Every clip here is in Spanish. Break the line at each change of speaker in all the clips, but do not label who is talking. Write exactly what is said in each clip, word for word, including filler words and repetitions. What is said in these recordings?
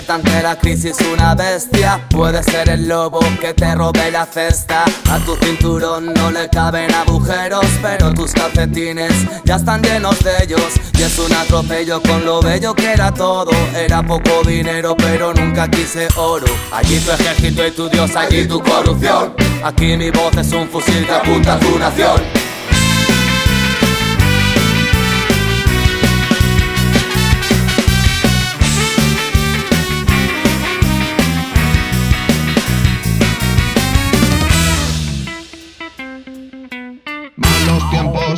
despierta ante la crisis una bestia. Puede ser el lobo que te robe la cesta. A tu cinturón no le caben agujeros, pero tus calcetines ya están llenos de ellos. Y es un atropello con lo bello que era todo. Era poco dinero pero nunca quise oro. Allí tu ejército y tu Dios, allí tu corrupción. Aquí mi voz es un fusil que apunta a tu nación.
Malos tiempos,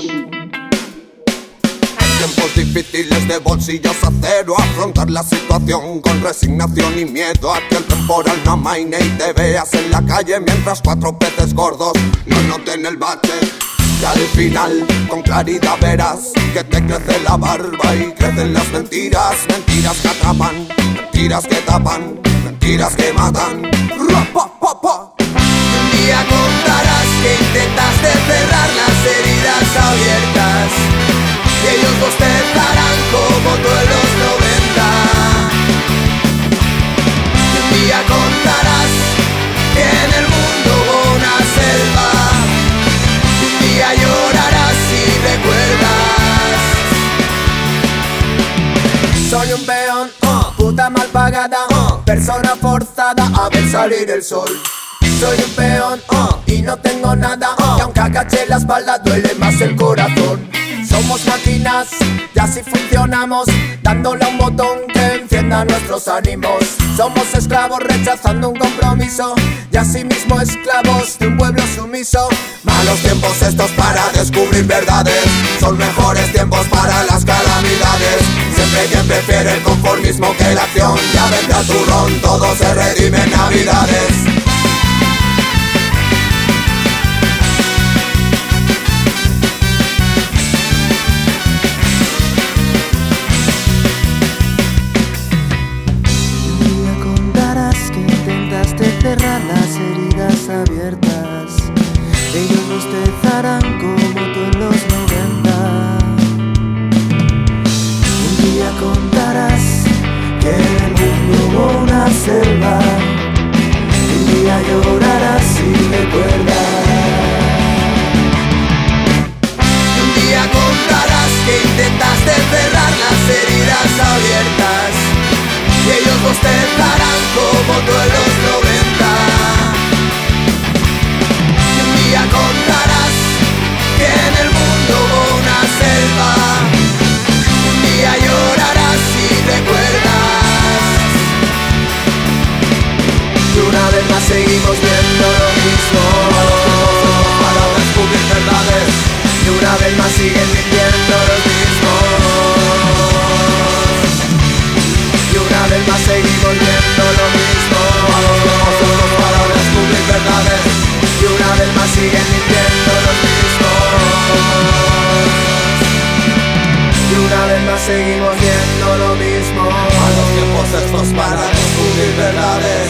tiempos difíciles de bolsillos a cero. Afrontar la situación con resignación y miedo a que el temporal no amaine y te veas en la calle mientras cuatro peces gordos no noten el bache. Y al final con claridad verás que te crece la barba y crecen las mentiras. Mentiras que atrapan, mentiras que tapan, mentiras que matan. Ra, pa, pa.
Un día contarás que intentaste cerrar las heridas abiertas y ellos bostezarán como tú en los noventa. Y un día contarás que en el mundo hubo una selva. Un día llorarás si recuerdas. Soy un peón, uh, puta mal pagada, uh, persona forzada a ver salir el sol. Soy un peón, uh, y no tengo nada, uh, y aunque agache la espalda duele más el corazón. Somos máquinas y así funcionamos, dándole a un botón que encienda nuestros ánimos. Somos esclavos rechazando un compromiso y así mismo esclavos de un pueblo sumiso.
Malos tiempos estos para descubrir verdades, son mejores tiempos para las calamidades. Siempre quien prefiere el conformismo que la acción, ya vendrá tu ron, todo se redime en navidades.
Cerrar las heridas abiertas, ellos bostezarán como tú en los noventa. Un día contarás que en el mundo hubo una selva. Un día llorarás si recuerdas. Un día contarás que intentaste cerrar las heridas abiertas y ellos bostezarán como tú en los noventa. Y un día contarás que en el mundo hubo una selva. Un día llorarás si recuerdas. Y una vez más seguimos viendo lo mismo,
para descubrir verdades.
y una vez más siguen mintiendo los mismos. Y una vez más seguimos viendo lo mismo,
Para descubrir verdades.
y una vez más siguen mintiendo los mismos. Y una vez más seguimos viendo lo mismo.
Malos tiempos estos para descubrir verdades.